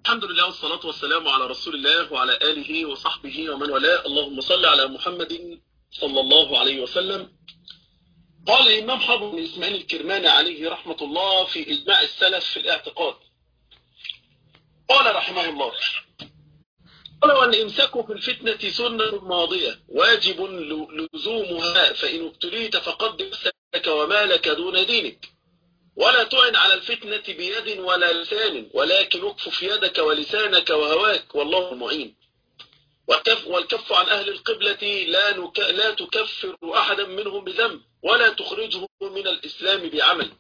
الحمد لله والصلاة والسلام على رسول الله وعلى آله وصحبه ومن والاه. اللهم صل على محمد صلى الله عليه وسلم. قال الإمام حافظ بن إسماعيل الكرماني عليه رحمة الله في إجماع السلف في الاعتقاد، قال رحمه الله: قال: والإمساك في الفتنة سنة ماضية واجب لزومها، فإن ابتليت فقد نفسك ومالك دون دينك، ولا تعن على الفتنة بيد ولا لسان، ولكن اكفف يدك ولسانك وهواك والله المعين. والكف عن أهل القبلة لا تكفر أحدا منهم بذنب ولا تخرجه من الإسلام بعمل،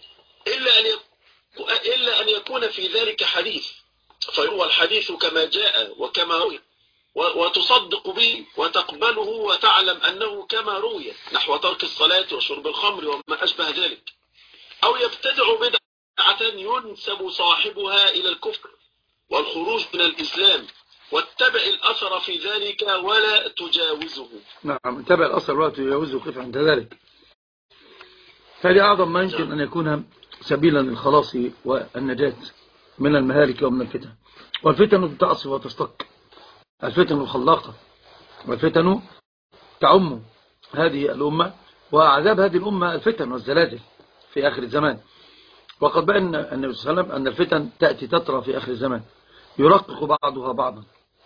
إلا أن يكون في ذلك حديث، فيروى الحديث كما جاء وكما روي، وتصدق به وتقبله وتعلم أنه كما روي، نحو ترك الصلاة وشرب الخمر وما أشبه ذلك، أو يبتدع بدعة ينسب صاحبها إلى الكفر والخروج من الإسلام، واتبع الأثر في ذلك ولا تجاوزه. نعم، اتبع الأثر ولا تجاوزه، كيف عند ذلك؟ فهذه أعظم ما يمكن أن يكون سبيلا للخلاص والنجاة من المهالك ومن الفتن. والفتن تعصف وتشتق، الفتن الخلاقة، والفتن تعم هذه الأمة، وعذاب هذه الأمة الفتن والزلازل في آخر الزمان. وقد بأن النبي صلى الله عليه وسلم أن الفتن تأتي تترى في آخر الزمان، يرقق بعضها بعضا،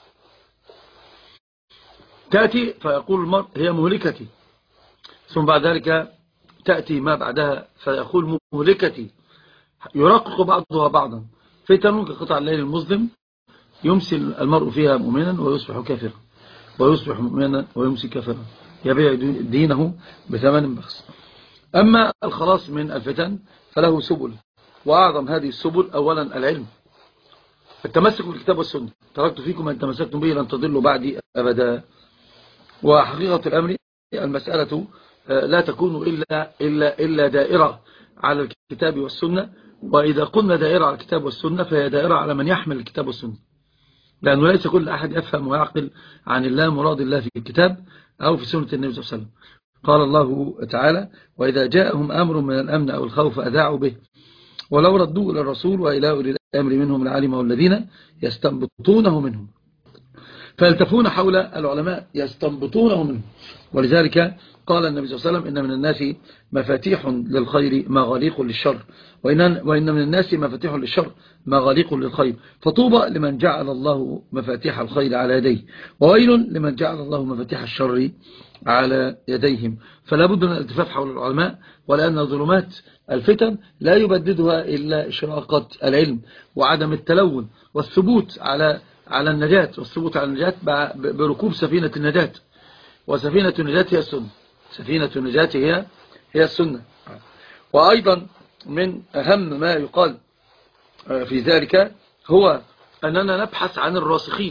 تأتي فيقول المرء هي مهلكتي، ثم بعد ذلك تأتي ما بعدها فيقول مهلكتي، يرقق بعضها بعضا. فتن كقطع الليل المظلم، يمسي المرء فيها مؤمنا ويصبح كافرا، ويصبح مؤمنا ويمسي كافرا، يبيع دينه بثمن بخس. أما الخلاص من الفتن فله سبل، وأعظم هذه السبل أولا العلم، التمسك بالكتاب والسنة. تركت فيكم أن تمسكتم به لن تضلوا بعدي أبدا. وحقيقة الأمر المسألة لا تكون إلا دائرة على الكتاب والسنة، وإذا قلنا دائرة على الكتاب والسنة فهي دائرة على من يحمل الكتاب والسنة، لأنه ليس كل أحد يفهم ويعقل عن الله مراد الله في الكتاب أو في سنة النبي صلى الله عليه وسلم. قال الله تعالى: وإذا جاءهم أمر من الأمن أو الخوف أذاعوا به ولو ردوا إلى الرسول وإلى أولي الأمر منهم لعلمه الذين يستنبطونه منهم. فيلتفون حول العلماء يستنبطونه منهم. ولذلك قال النبي صلى الله عليه وسلم: إن من الناس مفاتيح للخير مغاليق للشر، وإن من الناس مفاتيح للشر مغاليق للخير، فطوبى لمن جعل الله مفاتيح الخير على يديه، وويل لمن جعل الله مفاتيح الشر على يديهم. فلا بد من الالتفاف حول العلماء، ولأن ظلمات الفتن لا يبددها إلا إشراقة العلم وعدم التلون والثبوت على النجاة، والثبوت على النجاة بركوب سفينة النجاة. وسفينة النجاة هي السنة، سفينة النجاة هي السنة. وأيضا من أهم ما يقال في ذلك هو أننا نبحث عن الراسخين.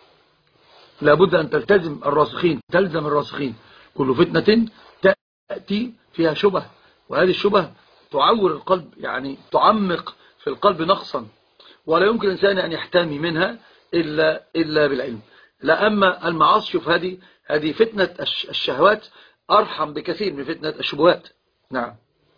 لابد أن تلتزم الراسخين، تلزم الراسخين. كل فتنة تأتي فيها شبه، وهذه الشبه تعور القلب، يعني تعمق في القلب نقصا، ولا يمكن الإنسان أن يحتمي منها إلا بالعلم. لا، أما المعاصي، شوف هذه فتنة الشهوات أرحم بكثير من فتنة الشبهات. نعم،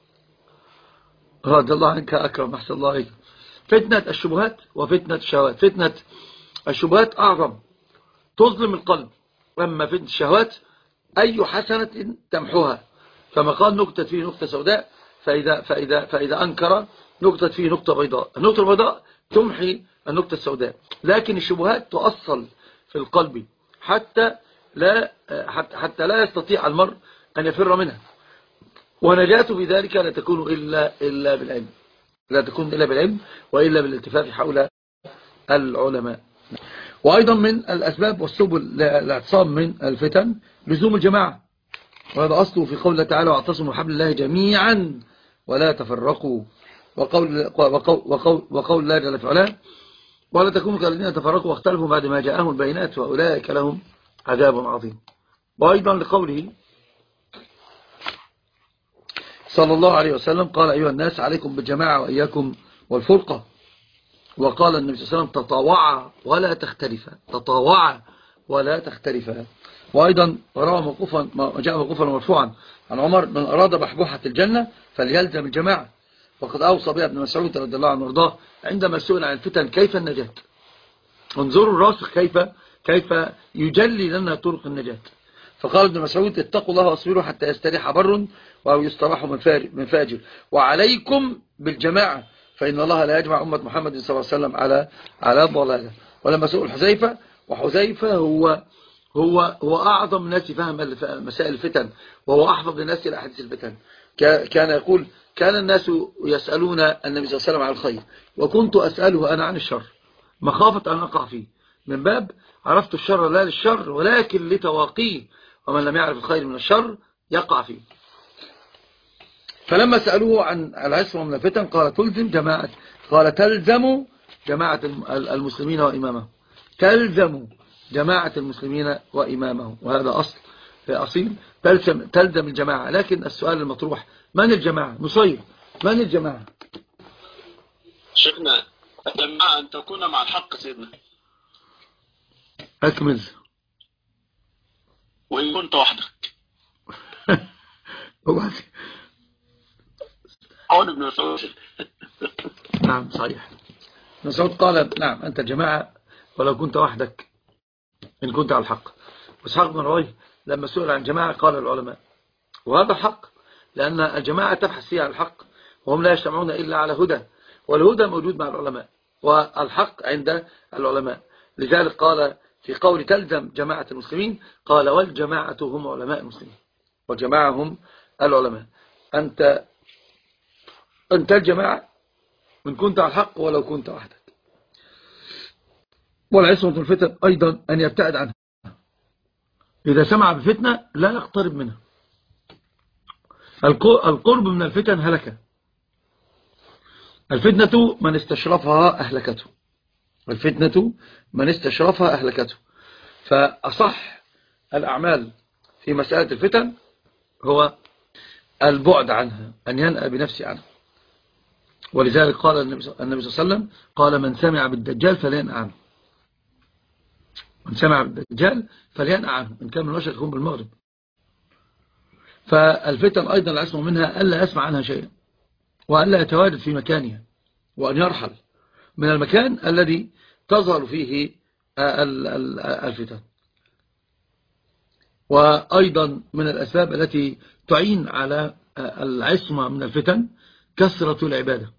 رضي الله عنك أكرم، أحسن الله عليك. فتنة الشبهات وفتنة الشهوات، فتنة الشبهات أعظم، تظلم القلب. أما فتنة الشهوات أي حسنة تمحوها، كما قال: نكتة فيه نكتة سوداء، فإذا أنكر نكتة فيه نكتة بيضاء. النكتة البيضاء تمحي النكتة السوداء، لكن الشبهات تؤصل في القلب حتى لا يستطيع المرء أن يفر منها. ونجاته في ذلك لا تكون إلا بالعلم، لا تكون إلا بالعلم وإلا بالالتفاف حول العلماء. وأيضا من الأسباب والسبل للاعتصام من الفتن لزوم الجماعة، وهذا أصله في قوله تعالى: واعتصموا بحبل الله جميعا ولا تفرقوا، وقول الله جل وعلا: ولا تكونوا كالذين تفرقوا واختلفوا بعد ما جاءهم البينات وأولئك لهم عذاب عظيم. وأيضا لقوله صلى الله عليه وسلم: قال: أيها الناس عليكم بالجماعة وإياكم والفرقة. وقال النبي صلى الله عليه وسلم: تطاوعا ولا تختلفا، تطاوعا ولا تختلفا. وأيضا جاء موقوفا مرفوعا عن عمر: من أراد بحبوحة الجنة فليلزم الجماعة. وقد أوصى بها ابن مسعود رضي الله عنه وارضاه عندما سئل عن الفتن كيف النجاة، انظروا الراسخ كيف يجلي لنا طرق النجاة. فقال ابن مسعود اتقوا الله واصبروا حتى يستريح بر أو يستراح من فاجر، وعليكم بالجماعة فإن الله لا يجمع أمة محمد صلى الله عليه وسلم على ضلالة. ولما سئل حذيفة، وحذيفة هو أعظم الناس فهم مسائل الفتن، وهو أحفظ الناس إلى أحاديث الفتن. كان يقول كان الناس يسألون النبي صلى الله عليه وسلم عن الخير، وكنت أسأله أنا عن الشر مخافة أن أقع فيه، من باب عرفت الشر لا للشر ولكن لتواقيه، ومن لم يعرف الخير من الشر يقع فيه. فلما سألوه عن العصمة من الفتن قال تلزم جماعة المسلمين وإمامهم، تلزم جماعة المسلمين وإمامهم، وهذا أصيل تلزم الجماعة. لكن السؤال المطروح من الجماعة؟ نصير من الجماعة؟ شيخنا الجماعة أن تكون مع الحق سيدنا. أكمل. وإن كنت وحدك. عون ابن مسعود. نعم صحيح. مسعود قال نعم أنت جماعة ولو كنت وحدك إن كنت على الحق. وإسحاق بن راهويه لما سئل عن جماعة قال العلماء، وهذا حق، لأن الجماعة تبحث فيها عن الحق، وهم لا يجتمعون إلا على هدى، والهدى موجود مع العلماء والحق عند العلماء. لذلك قال في قول تلزم جماعة المسلمين قال والجماعة هم علماء المسلمين، والجماعة هم العلماء. أنت الجماعة من كنت على الحق ولو كنت وحدك. والعصمة الفتن أيضا أن يبتعد عنها، إذا سمع بفتنة لا يقترب منها. القرب من الفتن هلكة، الفتنة من استشرفها أهلكته، الفتنة من استشرفها أهلكته. فأصح الأعمال في مسألة الفتن هو البعد عنها، أن ينأى بنفسه عنها. ولذلك قال النبي صلى الله عليه وسلم قال من سمع بالدجال فلينأى عنه، من سمع بالدجال فلينأى عنه، إن كان من المشرق يكون بالمغرب. فالفتن أيضا العصمة منها ألا يسمع عنها شيئا، وألا يتواجد في مكانها، وأن يرحل من المكان الذي تظهر فيه الفتن. وأيضا من الأسباب التي تعين على العصمة من الفتن كثرة العبادة،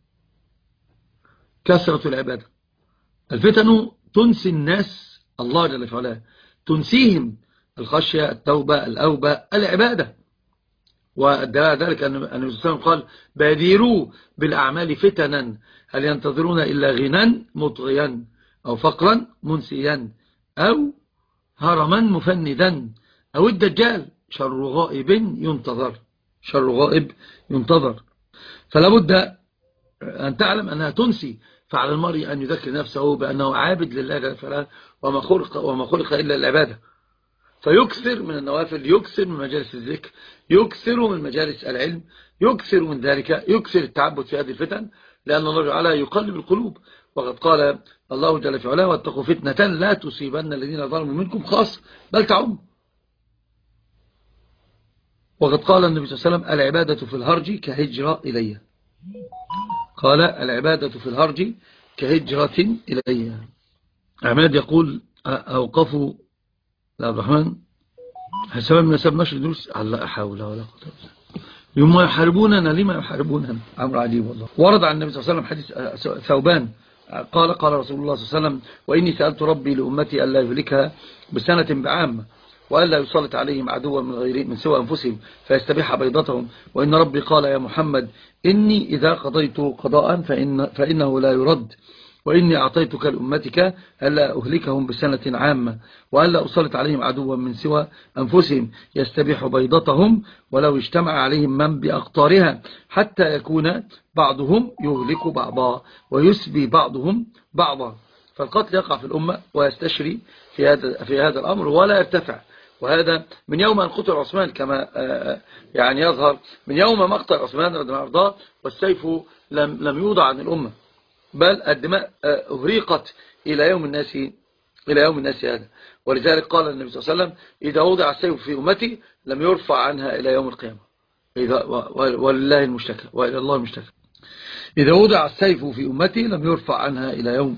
كثرة العبادة. الفتن تنسي الناس الله جل وعلا، تنسيهم الخشية، التوبة، الأوبة، العبادة. وذلك أن النبي صلى الله عليه وسلم قال بادروا بالأعمال فتنا هل ينتظرون إلا غنى مطغيا أو فقرا منسيا أو هرما مفندا أو الدجال شر غائب ينتظر، شر غائب ينتظر. فلا بد أن تعلم أنها تنسي، فعلى المرء أن يذكر نفسه بأنه عابد لله جل وعلا وما خلق إلا العبادة، فيكثر من النوافل، يكثر من مجالس الذكر، يكثر من مجالس العلم، يكثر من ذلك، يكثر التعبد في هذه الفتن، لأن الله تعالى يقلب القلوب. وقد قال الله جل وعلا واتقوا فتنة لا تصيبن الذين ظلموا منكم خاصة بل تعم. وقد قال النبي صلى الله عليه وسلم العبادة في الهرج كهجرة إلي، قال العبادة في الهرج كهجرة إلي. عماد يقول أوقفوا عبد الرحمن حساب من سبب نشر دروس لا حول ولا قوة إلا بالله. يوم يحاربوننا لما يحاربوننا أمر عجيب والله. ورد عن النبي صلى الله عليه وسلم حديث ثوبان قال رسول الله صلى الله عليه وسلم وإني سألت ربي لأمتي ألا يهلكها بسنة بعامة وألا يسلط عليهم عدوا من سوى أنفسهم فيستبيح بيضتهم، وإن ربي قال يا محمد إني إذا قضيت قضاء فإنه لا يرد، وإني أعطيتك لأمتك ألا أهلكهم بسنة عامة وألا أسلط عليهم عدوا من سوى أنفسهم يستبيح بيضتهم ولو اجتمع عليهم من بأقطارها حتى يكون بعضهم يهلك بعضا ويسبي بعضهم بعضا. فالقتل يقع في الأمة ويستشري في هذا الأمر ولا يرتفع. وهذا من يوم أن قتل عثمان كما يعني يظهر من يوم مقتل عثمان رضي الله عنه والسيف لم يوضع عن الأمة، بل الدماء أهريقت إلى يوم الناس هذا. ولذلك قال النبي صلى الله عليه وسلم إذا وضع السيف في أمتي لم يرفع عنها إلى يوم القيامة، ولله المشتكى وإلى الله المشتكى. إذا وضع السيف في أمتي لم يرفع عنها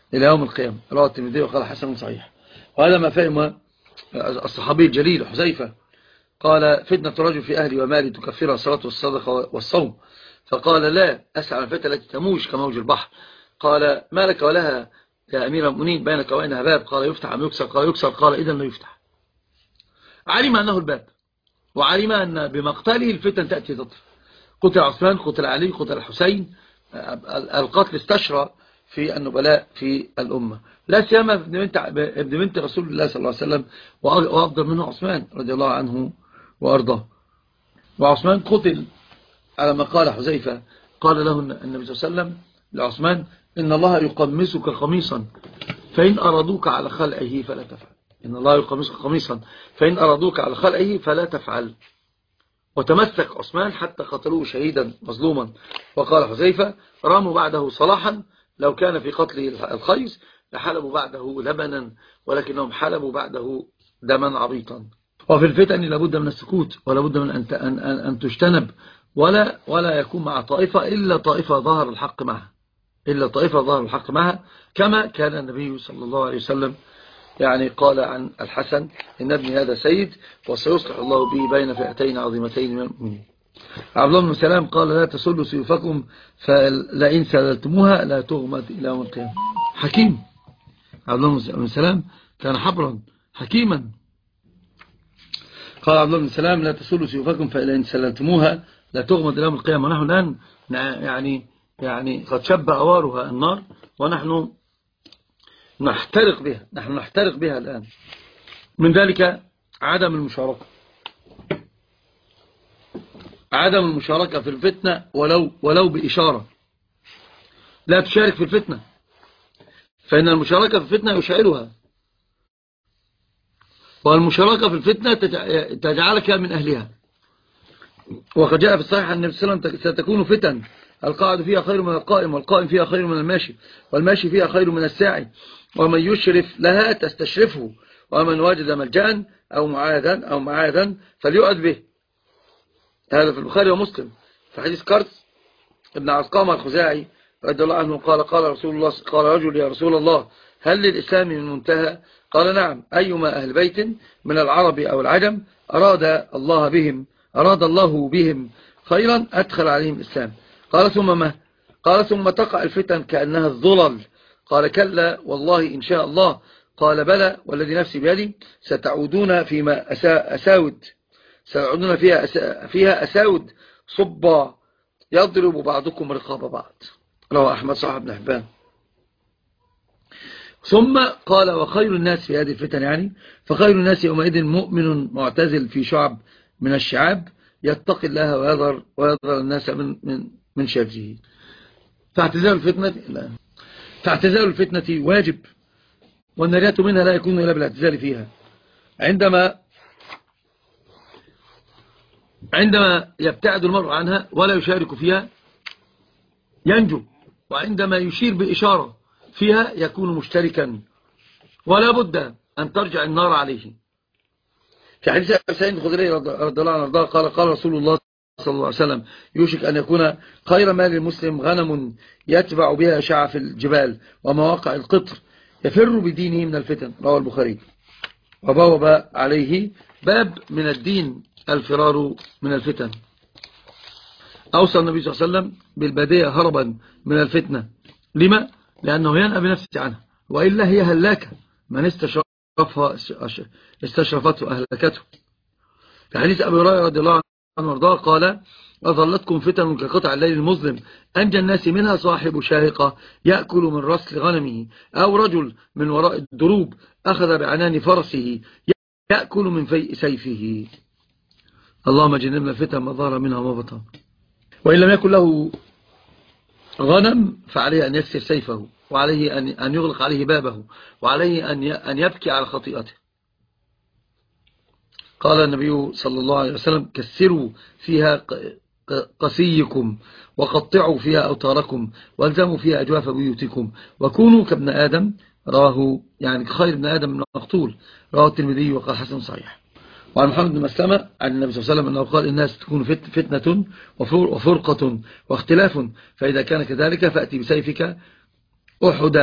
إلى يوم القيامة. رواه الترمذي وقال حسن صحيح. وهذا ما فهم الصحابي الجليل حذيفة، قال فتنة الرجل في أهلي ومالي تكفرها الصلاة والصدقة والصوم، فقال لا أسعى الفتى التي تموج كموج البحر. قال ما لك ولها يا أمير المؤمنين، بينك وبينها باب؟ قال يفتح أم يكسر؟ قال يكسر. قال إذن لا يفتح. علم أنه الباب، وعلم أن بمقتله الفتن تأتي تطر. قتل عثمان، قتل علي، قتل الحسين، القتل استشرى في النبلاء في الأمة، لا سيما ابن بنت رسول الله صلى الله عليه وسلم، وأفضل منه عثمان رضي الله عنه وأرضاه. وعثمان قتل على ما قال حذيفة، قال له النبي صلى الله عليه وسلم لعثمان إن الله يقمصك قميصا فإن أرادوك على خلعه فلا تفعل. إن الله يقمصك قميصا فإن أرادوك على خلعه فلا تفعل. وتمسك عثمان حتى قتلوه شهيدا مظلوما. وقال حذيفة راموا بعده صلاحا، لو كان في قتله الخيس لحلبوا بعده لبنا، ولكنهم حلبوا بعده دما عبيطا. وفي الفتن لابد من السكوت، ولابد من أن تجتنب، ولا يكون مع طائفة إلا طائفة ظهر الحق معها، إلا طائفة ظهر الحق معها، كما كان النبي صلى الله عليه وسلم يعني قال عن الحسن إن ابني هذا سيد وسيصلح الله به بين فئتين عظيمتين من المؤمنين. عبد الله بن سلام قال لا تسلوا سيوفكم فلئن سللتموها لا تغمد إلى يوم القيامة. حكيم عبد الله بن سلام، كان حبرا حكيما. قال عبد الله بن سلام لا تسلوا سيوفكم فلئن سللتموها لا تغمد إلى يوم القيامة. ونحن الآن يعني قد شب أوارها النار، ونحن نحترق بها الآن. من ذلك عدم المشاركة في الفتنة ولو بإشارة. لا تشارك في الفتنة، فإن المشاركة في الفتنة يشعلها، والمشاركة في الفتنة تجعلك من أهلها. وقد جاء في الصحيح أن النبي صلى الله عليه وسلم ستكون فتن القاعد فيها خير من القائم، والقائم فيها خير من الماشي، والماشي فيها خير من الساعي، ومن يشرف لها تستشرفه، ومن وجد ملجأ أو معاذا فليؤذ به. هذا في البخاري ومسلم في حديث كرس ابن عسقامة الخزاعي رضي الله عنه قال رسول الله، قال رجل يا رسول الله هل للإسلام من منتهى؟ قال نعم، أيما أهل بيت من العرب أو العجم أراد الله بهم خيرا أدخل عليهم الإسلام. قال ثم ما؟ قال ثم تقع الفتن كأنها الظلل. قال كلا والله إن شاء الله. قال بلى والذي نفسي بيدي ستعودون فيما فيها أساود صبا يضرب بعضكم رقاب بعض. رواه أحمد صاحب بن حبان. ثم قال وخير الناس في هذه الفتن فخير الناس يومئذ مؤمن معتزل في شعب من الشعاب يتقي الله ويضر الناس من شره. فاعتزال الفتنة واجب، والنجاة منها لا يكون إلا بالاعتزال فيها. عندما يبتعد المرء عنها ولا يشارك فيها ينجو، وعندما يشير بإشارة فيها يكون مشتركا، ولا بد أن ترجع النار عليه. في حديث سعيد الخدري رضي الله عنه قال رسول الله صلى الله عليه وسلم يوشك أن يكون خير مال المسلم غنم يتبع بها شعف الجبال ومواقع القطر يفر بدينه من الفتن. رواه البخاري. وبوب عليه باب من الدين الفرار من الفتن. أوصى النبي صلى الله عليه وسلم بالبادية هربا من الفتنة. لما؟ لأنه ينأى بنفسه عنها، وإلا هي هلاكة، من استشرفته أهلكته. في حديث أبي هريرة رضي الله عنه وارضاه قال أظلتكم فتن كقطع الليل المظلم أنجى الناس منها صاحب شاهقة يأكل من رسل غنمه، أو رجل من وراء الدروب أخذ بعنان فرسه يأكل من فيء سيفه. اللهم جنبنا الفتن ما ظهر منها وما بطن. وإن لم يكن له غنم فعليه أن يكسر سيفه، وعليه أن يغلق عليه بابه، وعليه أن يبكي على خطيئته. قال النبي صلى الله عليه وسلم كسروا فيها قسيكم وقطعوا فيها أوتاركم والزموا فيها أجواف بيوتكم وكونوا كابن آدم. رواه خير ابن آدم من مقتول. رواه الترمذي وقال حسن صحيح. وعن محمد بن مسلمة عن النبي صلى الله عليه وسلم أنه قال الناس تكون فتنة وفرقة واختلاف، فإذا كان كذلك فأتي بسيفك أحد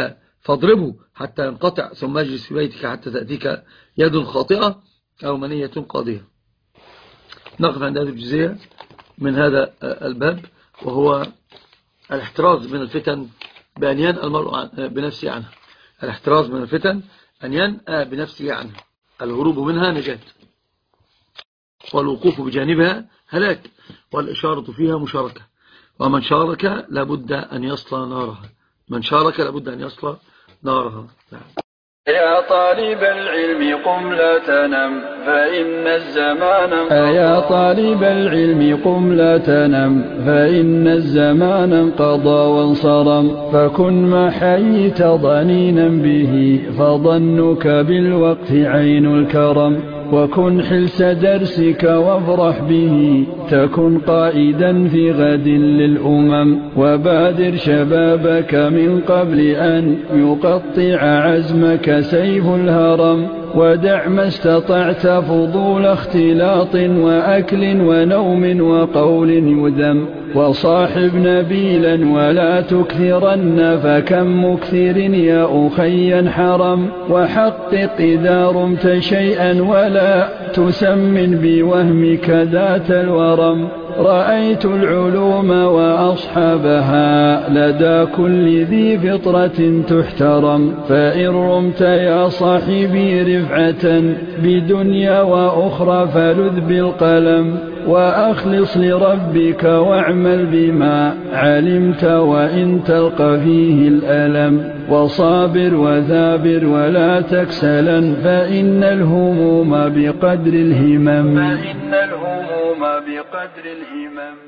فاضربه حتى ينقطع ثم اجلس في بيتك حتى تأتيك يد خاطئة أو منية قاضية. نقف عند هذه الجزئية من هذا الباب، وهو الاحتراز من الفتن بأن ينأى المرء بنفسه عنها. الاحتراز من الفتن أن ينأى بنفسه عنها. الهروب منها نجاة، والوقوف بجانبها هلاك، والإشارة فيها مشاركة. ومن شارك لابد أن يصل نارها. من شارك لابد أن يصل نارها. يا طالب العلم قم لا تنم فإن الزمان يا طالب العلم قم لا تنم فإن الزمان انقضى وانصرم. فكن ما حييت ضنينا به فظنك بالوقت عين الكرم. وكن حلس درسك وافرح به تكن قائدا في غد للأمم. وبادر شبابك من قبل أن يقطع عزمك سيف الهرم. ودع ما استطعت فضول اختلاط وأكل ونوم وقول يذم. وصاحب نبيلا ولا تكثرن فكم مكثر يا أخي حرم. وحقق إذا رمت شيئا ولا تسمن بوهمك ذات الورم. رأيت العلوم وأصحابها لدى كل ذي فطرة تحترم. فإن رمت يا صاحبي رفعة بدنيا وأخرى فلذ بالقلم. وأخلص لربك واعمل بما علمت وإن تلقى فيه الألم. وصابر وثابر ولا تكسلا فإن الهموم بقدر الهمم.